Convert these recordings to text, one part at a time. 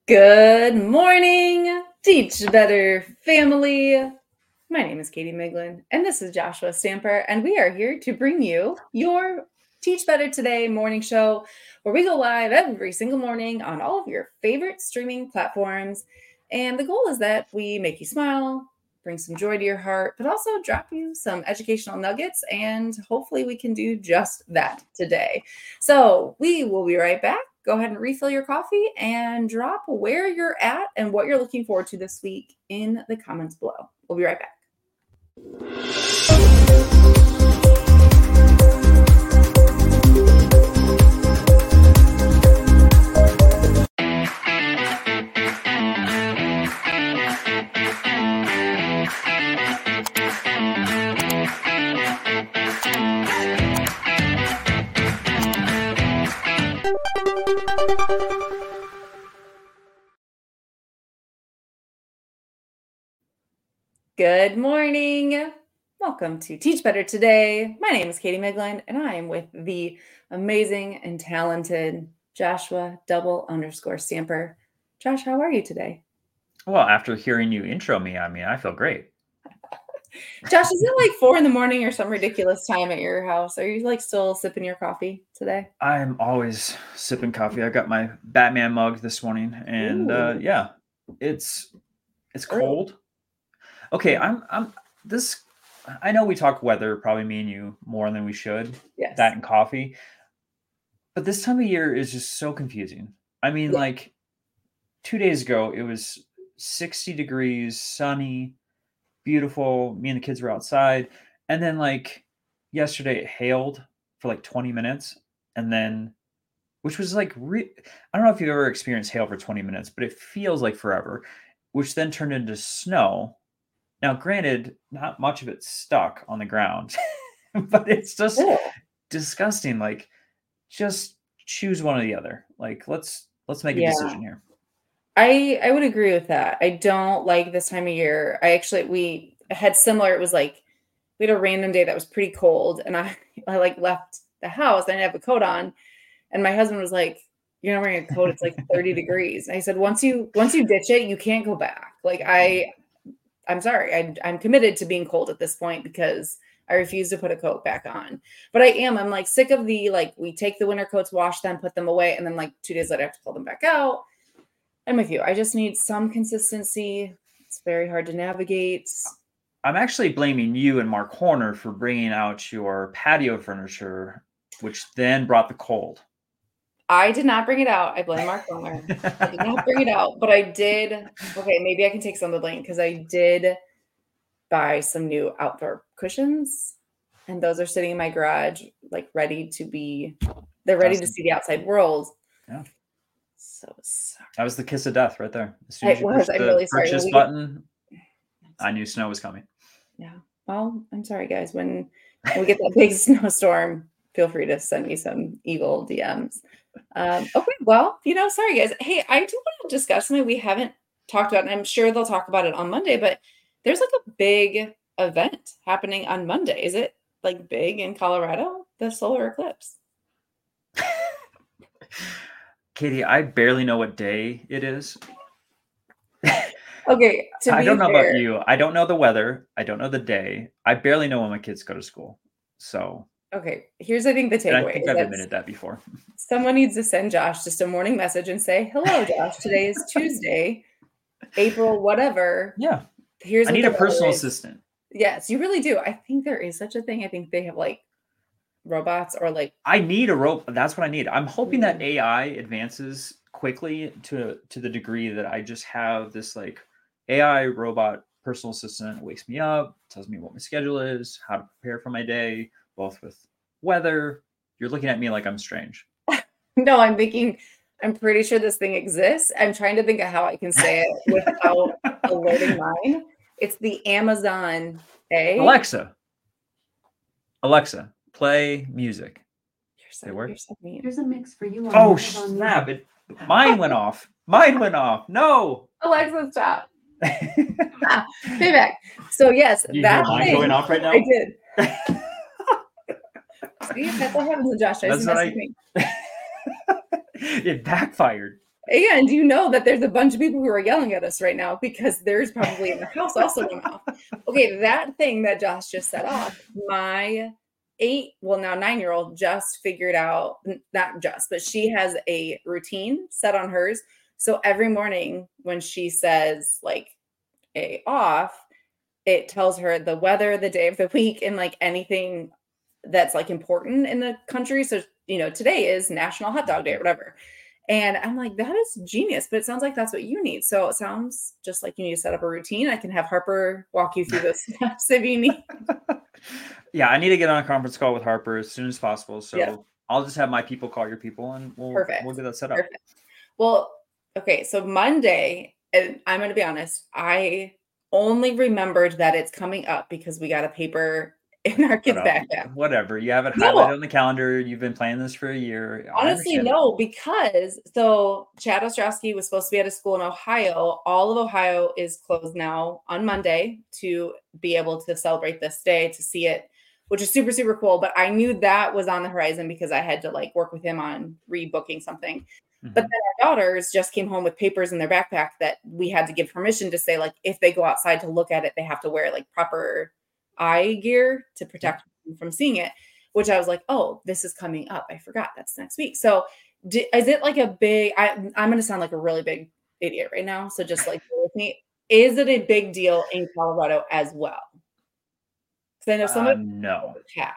Good morning, Teach Better family. My name is Katie Miglin, and this is Joshua Stamper, and we are here to bring you your Teach Better Today morning show, where we go live every single morning on all of your favorite streaming platforms. And the goal is that we make you smile, bring some joy to your heart, but also drop you some educational nuggets, and hopefully we can do just that today. So we will be right back. Go ahead and refill your coffee and drop where you're at and what you're looking forward to this week in the comments below. We'll be right back. Good morning. Welcome to Teach Better Today. My name is Katie Miglin, and I am with the amazing and talented Joshua _Stamper. Josh, how are you today? Well, after hearing you intro me, I feel great. Josh, is it like 4 a.m. or some ridiculous time at your house? Are you like still sipping your coffee today? I'm always sipping coffee. I got my Batman mug this morning, and yeah, it's cold. Okay, I know we talk weather, probably me and you, more than we should. Yes. That and coffee. But this time of year is just so confusing. I mean, like 2 days ago, it was 60 degrees, sunny, beautiful. Me and the kids were outside. And then like yesterday, it hailed for like 20 minutes. And then, which was like, I don't know if you've ever experienced hail for 20 minutes, but it feels like forever, which then turned into snow. Now, granted, not much of it stuck on the ground, but it's just disgusting. Like, just choose one or the other. Like, let's make a decision here. I would agree with that. I don't like this time of year. We had similar. It was like we had a random day that was pretty cold, and I like left the house. I didn't have a coat on, and my husband was like, "You're not wearing a coat. It's like 30 degrees." And I said, "Once you ditch it, you can't go back." Like I'm sorry. I'm committed to being cold at this point because I refuse to put a coat back on. But I'm like sick of we take the winter coats, wash them, put them away, and then like 2 days later I have to pull them back out. I'm with you. I just need some consistency. It's very hard to navigate. I'm actually blaming you and Mark Horner for bringing out your patio furniture, which then brought the cold. I did not bring it out. I blame Mark Horner. I did not bring it out, but I did. Okay, maybe I can take some of the blame because I did buy some new outdoor cushions, and those are sitting in my garage, like ready to see the outside world. Yeah. So sorry. That was the kiss of death right there. As soon as I'm really sorry. Purchase button, I knew snow was coming. Yeah. Well, I'm sorry, guys. When we get that big snowstorm, feel free to send me some evil DMs. Okay. Well, sorry, guys. Hey, I do want to discuss something we haven't talked about, and I'm sure they'll talk about it on Monday, but there's like a big event happening on Monday. Is it like big in Colorado? The solar eclipse. Katie, I barely know what day it is. Okay. I don't know about you. I don't know the weather. I don't know the day. I barely know when my kids go to school. So. Okay. Here's, I think, the takeaway. I think I've admitted that before. Someone needs to send Josh just a morning message and say, "Hello, Josh. Today is Tuesday, April, whatever." Yeah. I need a personal assistant. Yes, you really do. I think there is such a thing. I think they have like robots or like. I need a robot. That's what I need. I'm hoping that AI advances quickly to the degree that I just have this like AI robot personal assistant that wakes me up, tells me what my schedule is, how to prepare for my day, both with weather. You're looking at me like I'm strange. No, I'm pretty sure this thing exists. I'm trying to think of how I can say it without alerting mine. It's the Amazon A. Alexa, play music. You're so mean. There's a mix for you. Oh, snap. Mine went off. No. Alexa, stop. Payback. So yes, that thing going off right now. I did. See, that's what happens to Josh. That's what it backfired. And you know that there's a bunch of people who are yelling at us right now because there's probably in the house also going off. Okay, that thing that Josh just set off, my 9-year-old just figured out, not just, but she has a routine set on hers. So every morning when she says like a off, it tells her the weather, the day of the week, and like anything that's like important in the country. So, today is National Hot Dog Day or whatever. And I'm like, that is genius, but it sounds like that's what you need. So it sounds just like you need to set up a routine. I can have Harper walk you through those steps if you need. Yeah, I need to get on a conference call with Harper as soon as possible. So I'll just have my people call your people and we'll get that set up. Perfect. Well, okay. So Monday, and I'm going to be honest, I only remembered that it's coming up because we got a paper in our kids' backpack. Whatever. You have it highlighted on the calendar. You've been planning this for a year. Honestly, no, because Chad Ostrowski was supposed to be at a school in Ohio. All of Ohio is closed now on Monday to be able to celebrate this day, to see it, which is super, super cool. But I knew that was on the horizon because I had to like work with him on rebooking something. Mm-hmm. But then our daughters just came home with papers in their backpack that we had to give permission to say, like, if they go outside to look at it, they have to wear like proper eye gear to protect them from seeing it, which I was like, oh, this is coming up. I forgot that's next week. So is it like a big, I'm going to sound like a really big idiot right now. So just like with me, is it a big deal in Colorado as well? Because I know some of no.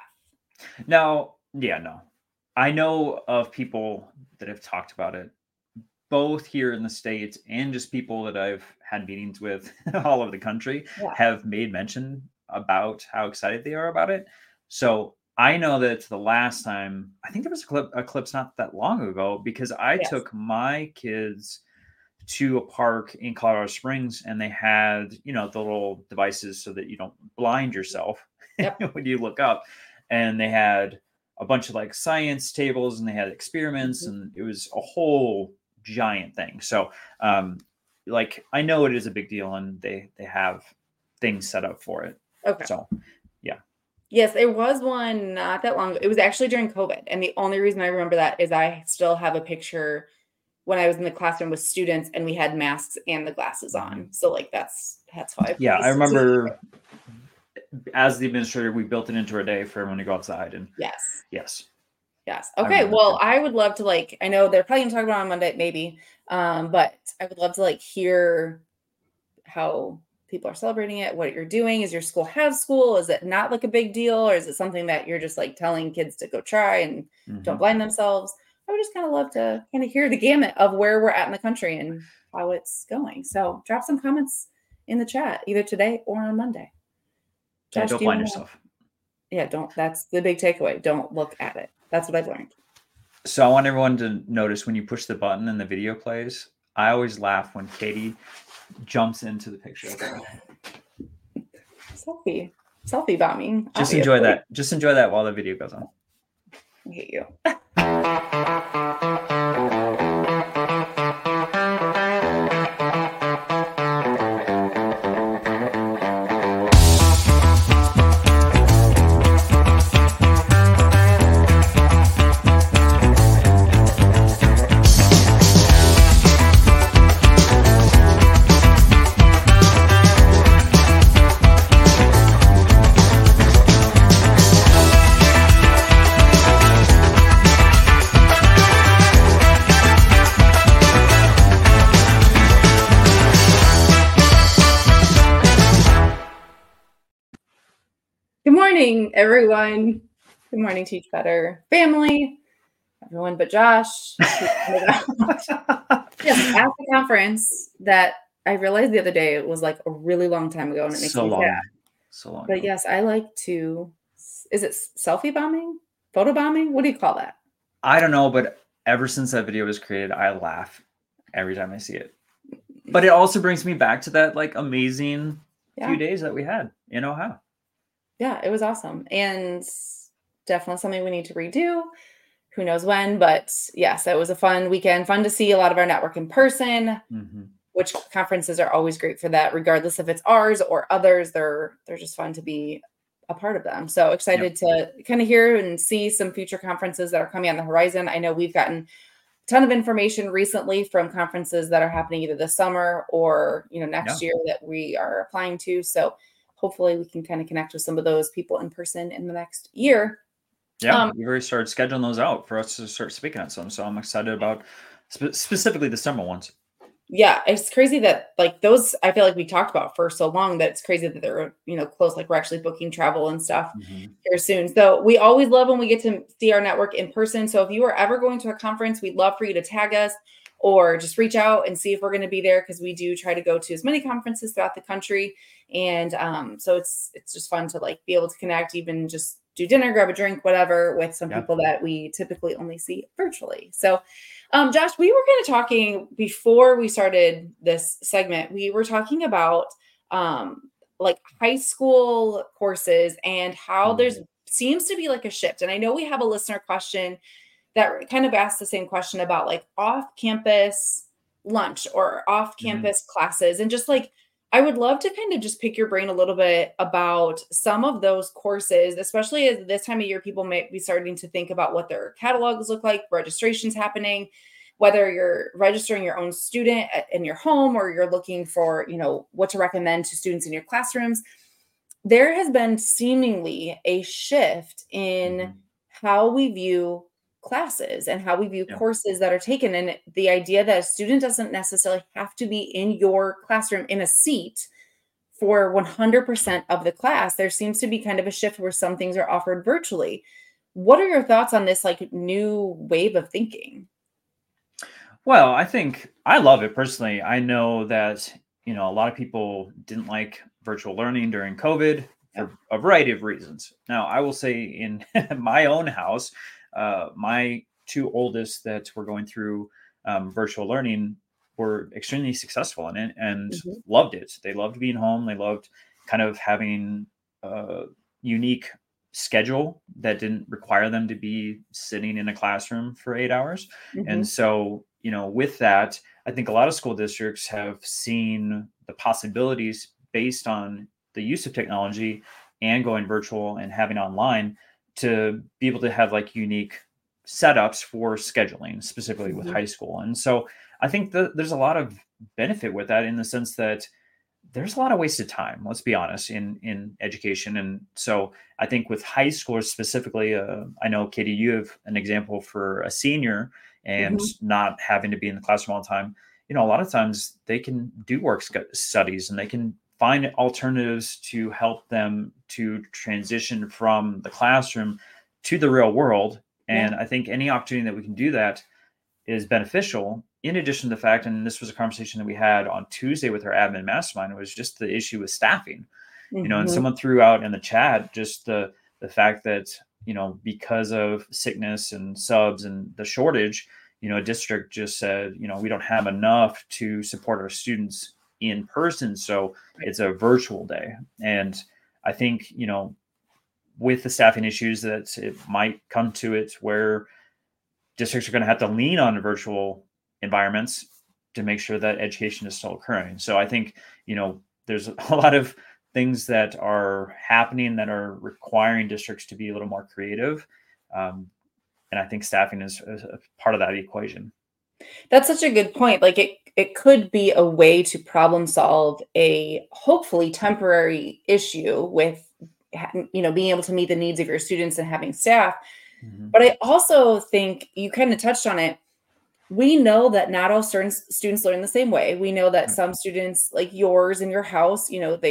No. Yeah, no. I know of people that have talked about it, both here in the States and just people that I've had meetings with all over the country have made mention about how excited they are about it. So I know that the last time, I think there was a clip not that long ago, because I took my kids to a park in Colorado Springs and they had, the little devices so that you don't blind yourself when you look up. And they had a bunch of like science tables and they had experiments and it was a whole giant thing. So like I know it is a big deal and they have things set up for it. Okay. So yeah. Yes, there was one not that long ago. It was actually during COVID. And the only reason I remember that is I still have a picture when I was in the classroom with students and we had masks and the glasses on. So like that's how I remember as the administrator, we built it into our day for everyone to go outside and yes. Okay. Well, I would love to I know they're probably gonna talk about it on Monday, maybe. But I would love to hear how people are celebrating it, what you're doing. Is your school have school? Is it not like a big deal? Or is it something that you're just telling kids to go try and don't blind themselves? I would just kind of love to kind of hear the gamut of where we're at in the country and how it's going. So drop some comments in the chat either today or on Monday. Josh, don't blind yourself. Yeah, that's the big takeaway. Don't look at it. That's what I've learned. So I want everyone to notice when you push the button and the video plays, I always laugh when Katie jumps into the picture. Selfie bombing. Just enjoy that. Just enjoy that while the video goes on. I hate you. Good morning, everyone. Good morning, Teach Better family. Everyone but Josh. Yes, at the conference that I realized the other day, it was like a really long time ago, and it makes me sad. So long. But yes, I like to. Is it selfie bombing? Photo bombing? What do you call that? I don't know, but ever since that video was created, I laugh every time I see it. But it also brings me back to that amazing few days that we had in Ohio. Yeah, it was awesome. And definitely something we need to redo. Who knows when, but yes, it was a fun weekend. Fun to see a lot of our network in person, which conferences are always great for that, regardless if it's ours or others. They're just fun to be a part of them. So excited to kind of hear and see some future conferences that are coming on the horizon. I know we've gotten ton of information recently from conferences that are happening either this summer or, next Yeah. year that we are applying to. So hopefully we can kind of connect with some of those people in person in the next year. Yeah, we've already started scheduling those out for us to start speaking at some. So I'm excited about specifically the summer ones. Yeah, it's crazy that like those I feel like we talked about for so long that it's crazy that they're, close. Like we're actually booking travel and stuff Mhm. here soon. So we always love when we get to see our network in person. So if you are ever going to a conference, we'd love for you to tag us or just reach out and see if we're going to be there, because we do try to go to as many conferences throughout the country. And so it's just fun to like be able to connect, even just do dinner, grab a drink, whatever, with some Yeah. people that we typically only see virtually. So Josh, we were kind of talking before we started this segment. We were talking about like high school courses and how Mhm. there's seems to be like a shift. And I know we have a listener question that kind of asked the same question about like off-campus lunch or Mhm. off-campus classes, and just like I would love to kind of just pick your brain a little bit about some of those courses, especially as this time of year people may be starting to think about what their catalogs look like, registrations happening, whether you're registering your own student in your home or you're looking for, what to recommend to students in your classrooms. There has been seemingly a shift in Mhm. how we view classes and how we view Yeah. courses that are taken. And the idea that a student doesn't necessarily have to be in your classroom in a seat for 100% of the class. There seems to be kind of a shift where some things are offered virtually. What are your thoughts on this like new wave of thinking? Well, I think I love it personally. I know that, a lot of people didn't like virtual learning during COVID Yeah. for a variety of reasons. Now, I will say in my own house, my two oldest that were going through virtual learning were extremely successful in it and Mhm. loved it. They loved being home. They loved kind of having a unique schedule that didn't require them to be sitting in a classroom for 8 hours. And Mhm. so, with that, I think a lot of school districts have seen the possibilities based on the use of technology and going virtual and having online to be able to have like unique setups for scheduling, specifically with Mhm. high school. And so I think that there's a lot of benefit with that in the sense that there's a lot of wasted time, let's be honest, in education. And so I think with high schoolers specifically, I know, Katie, you have an example for a senior and Mhm. not having to be in the classroom all the time. A lot of times they can do studies and they can find alternatives to help them to transition from the classroom to the real world. Yeah. And I think any opportunity that we can do that is beneficial. In addition to the fact, and this was a conversation that we had on Tuesday with our admin mastermind, was just the issue with staffing. And Mhm. someone threw out in the chat just the fact that because of sickness and subs and the shortage, a district just said, we don't have enough to support our students in person, so Right. it's a virtual day. And I think with the staffing issues that it might come to it where districts are going to have to lean on virtual environments to make sure that education is still occurring. So I think, there's a lot of things that are happening that are requiring districts to be a little more creative. And I think staffing is a part of that equation. That's such a good point. Like it could be a way to problem solve a hopefully temporary issue with being able to meet the needs of your students and having staff. Mhm. But I also think you kind of touched on it. We know that not all students learn the same way. We know that Yep. some students, like yours in your house,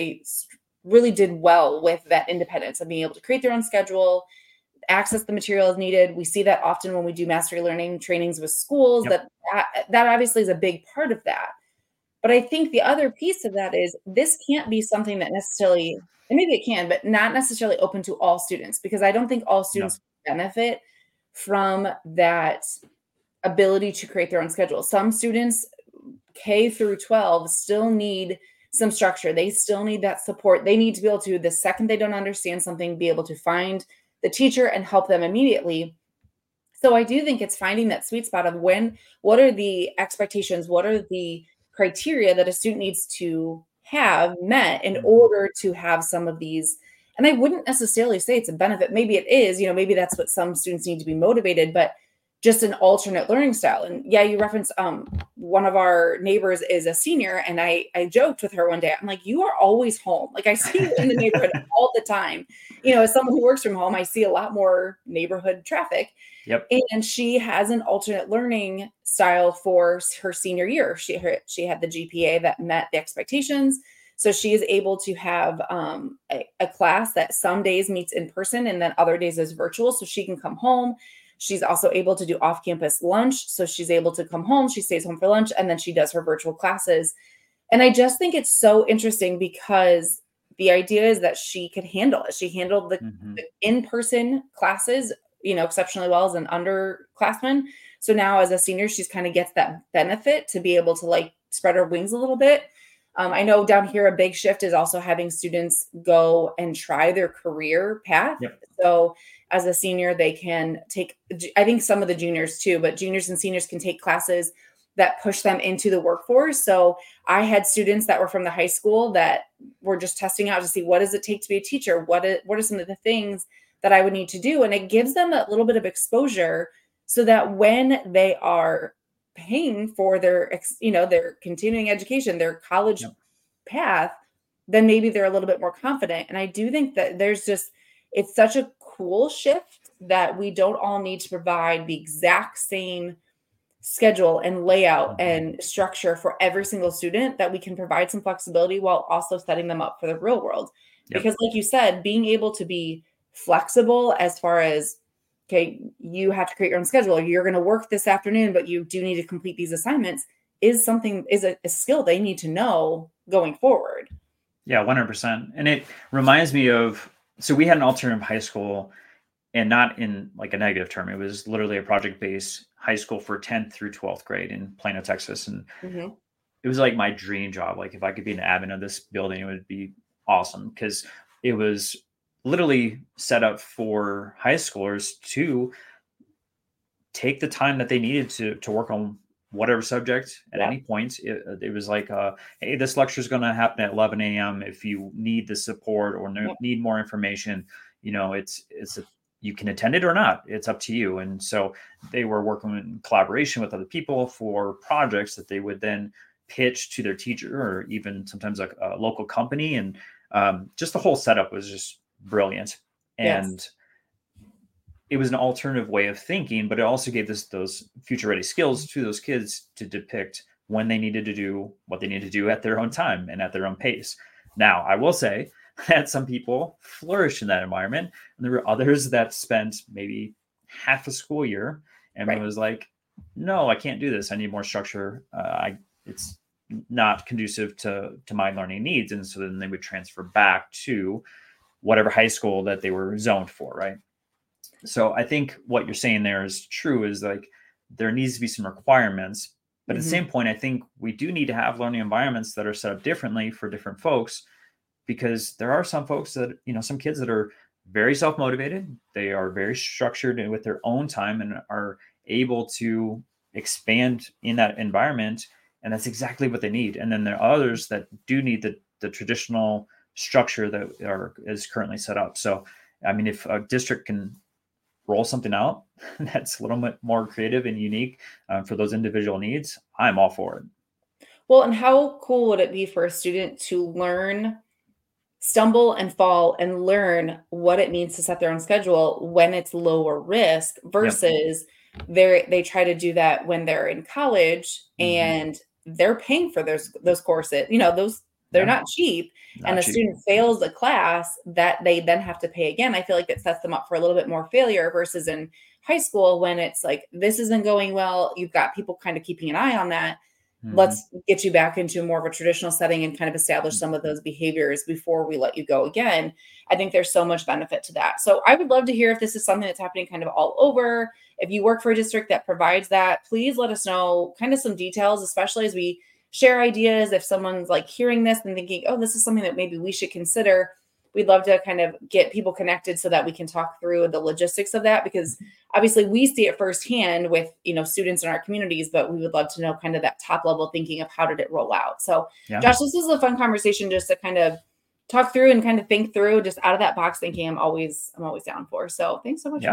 really did well with that independence of being able to create their own schedule, access the materials needed. We see that often when we do mastery learning trainings with schools, Yep. that obviously is a big part of that. But I think the other piece of that is this can't be something that necessarily, and maybe it can, but not necessarily open to all students, because I don't think all No. students benefit from that ability to create their own schedule. Some students, K through 12, still need some structure. They still need that support. They need to be able to, the second they don't understand something, be able to find the teacher and help them immediately. So I do think it's finding that sweet spot of what are the expectations, what are the criteria that a student needs to have met in Mhm. order to have some of these. And I wouldn't necessarily say it's a benefit. Maybe it is, maybe that's what some students need to be motivated, but just an alternate learning style. And yeah, you referenced one of our neighbors is a senior, and I joked with her one day. I'm like, you are always home. Like, I see you in the neighborhood all the time. You know, as someone who works from home, I see a lot more neighborhood traffic. Yep. And she has an alternate learning style for her senior year. She had the GPA that met the expectations. So she is able to have a class that some days meets in person and then other days is virtual. So she can come home. She's also able to do off-campus lunch. So she's able to come home. She stays home for lunch, and then she does her virtual classes. And I just think it's so interesting because the idea is that she could handle it. She handled the in-person classes, you know, exceptionally well as an underclassman. So now as a senior, she's kind of gets that benefit to be able to like spread her wings a little bit. I know down here, a big shift is also having students go and try their career path. Yep. So as a senior, they can take, I think some of the juniors too, but juniors and seniors can take classes that push them into the workforce. So I had students that were from the high school that were just testing out to see what does it take to be a teacher? What are some of the things that I would need to do? And it gives them a little bit of exposure so that when they are paying for their, you know, their continuing education, their college path, then maybe they're a little bit more confident. And I do think that it's such a cool shift that we don't all need to provide the exact same schedule and layout and structure for every single student, that we can provide some flexibility while also setting them up for the real world. Because like you said, being able to be flexible as far as, okay, you have to create your own schedule. You're going to work this afternoon, but you do need to complete these assignments is a skill they need to know going forward. Yeah, 100%. And it reminds me of, so we had an alternative high school, and not in like a negative term. It was literally a project-based high school for 10th through 12th grade in Plano, Texas. And it was like my dream job. Like if I could be an admin of this building, it would be awesome, because it was literally set up for high schoolers to take the time that they needed to work on whatever subject at any point. It was like, hey, this lecture is going to happen at 11 a.m. If you need the support or need more information, you know, you can attend it or not. It's up to you. And so they were working in collaboration with other people for projects that they would then pitch to their teacher, or even sometimes like a local company. And just the whole setup was just brilliant. And it was an alternative way of thinking, but it also gave those future ready skills to those kids to depict when they needed to do what they needed to do at their own time and at their own pace. Now, I will say that some people flourished in that environment, and there were others that spent maybe half a school year and it was like, no, I can't do this. I need more structure. It's not conducive to my learning needs. And so then they would transfer back to whatever high school that they were zoned for, right? So I think what you're saying there is true, is like there needs to be some requirements, but at the same point, I think we do need to have learning environments that are set up differently for different folks, because there are some folks that, you know, some kids that are very self-motivated. They are very structured and with their own time and are able to expand in that environment. And that's exactly what they need. And then there are others that do need the traditional structure that is currently set up. So, I mean, if a district can roll something out that's a little bit more creative and unique for those individual needs, I'm all for it. Well, and how cool would it be for a student to stumble and fall and learn what it means to set their own schedule when it's lower risk versus they try to do that when they're in college and they're paying for those courses. You know, they're not cheap. And a student fails a class that they then have to pay again. I feel like it sets them up for a little bit more failure versus in high school when it's like, this isn't going well. You've got people kind of keeping an eye on that. Let's get you back into more of a traditional setting and kind of establish some of those behaviors before we let you go again. I think there's so much benefit to that. So I would love to hear if this is something that's happening kind of all over. If you work for a district that provides that, please let us know kind of some details, especially as we share ideas. If someone's like hearing this and thinking, oh, this is something that maybe we should consider, we'd love to kind of get people connected so that we can talk through the logistics of that, because obviously we see it firsthand with, you know, students in our communities, but we would love to know kind of that top level thinking of how did it roll out. So Josh, this is a fun conversation just to kind of talk through and kind of think through just out of that box thinking I'm always down for. So thanks so much for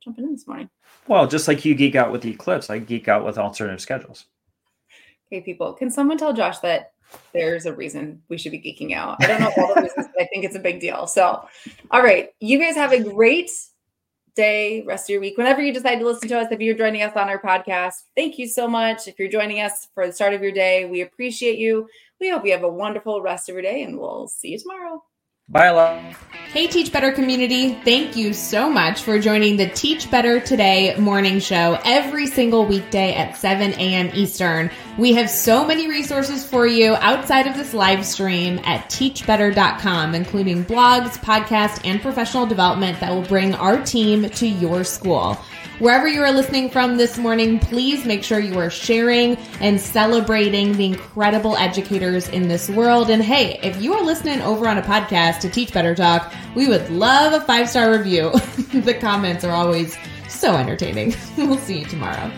jumping in this morning. Well, just like you geek out with the eclipse, I geek out with alternative schedules. Okay, people, can someone tell Josh that there's a reason we should be geeking out? I don't know all the reasons, but I think it's a big deal. So, all right, you guys have a great day, rest of your week. Whenever you decide to listen to us, if you're joining us on our podcast, thank you so much. If you're joining us for the start of your day, we appreciate you. We hope you have a wonderful rest of your day, and we'll see you tomorrow. Bye, love. Hey, Teach Better community. Thank you so much for joining the Teach Better Today morning show every single weekday at 7 a.m. Eastern. We have so many resources for you outside of this live stream at teachbetter.com, including blogs, podcasts, and professional development that will bring our team to your school. Wherever you are listening from this morning, please make sure you are sharing and celebrating the incredible educators in this world. And hey, if you are listening over on a podcast to Teach Better Talk, we would love a 5-star review. The comments are always so entertaining. We'll see you tomorrow.